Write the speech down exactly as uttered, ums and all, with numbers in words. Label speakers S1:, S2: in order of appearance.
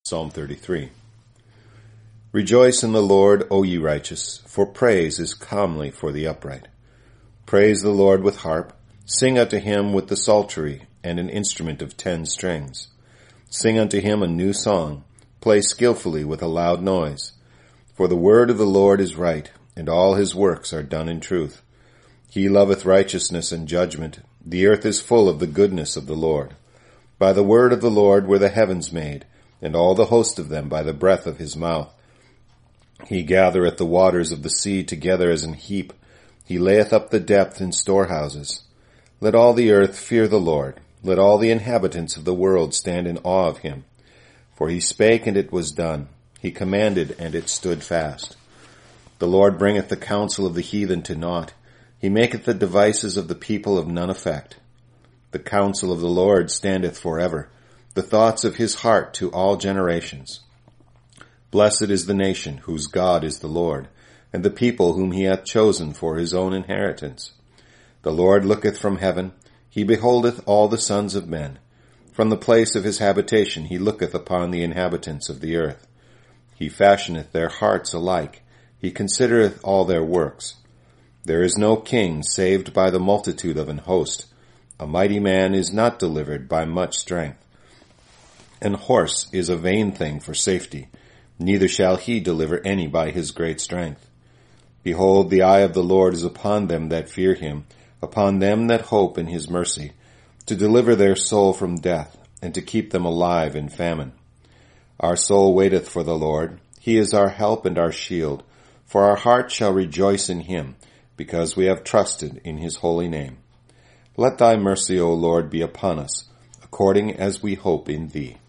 S1: Psalm thirty-three. Rejoice in the Lord, O ye righteous, for praise is comely for the upright. Praise the Lord with harp, sing unto him with the psaltery, and an instrument of ten strings. Sing unto him a new song, play skillfully with a loud noise. For the word of the Lord is right, and all his works are done in truth. He loveth righteousness and judgment. The earth is full of the goodness of the Lord. By the word of the Lord were the heavens made, and all the host of them by the breath of his mouth. He gathereth the waters of the sea together as an heap. He layeth up the depth in storehouses. Let all the earth fear the Lord. Let all the inhabitants of the world stand in awe of him. For he spake, and it was done. He commanded, and it stood fast. The Lord bringeth the counsel of the heathen to naught. He maketh the devices of the people of none effect. The counsel of the Lord standeth forever, the thoughts of his heart to all generations. Blessed is the nation whose God is the Lord, and the people whom he hath chosen for his own inheritance. The Lord looketh from heaven, he beholdeth all the sons of men. From the place of his habitation he looketh upon the inhabitants of the earth. He fashioneth their hearts alike, he considereth all their works. There is no king saved by the multitude of an host. A mighty man is not delivered by much strength. An horse is a vain thing for safety, neither shall he deliver any by his great strength. Behold, the eye of the Lord is upon them that fear him, upon them that hope in his mercy, to deliver their soul from death, and to keep them alive in famine. Our soul waiteth for the Lord, he is our help and our shield, for our heart shall rejoice in him, because we have trusted in his holy name. Let thy mercy, O Lord, be upon us, according as we hope in thee.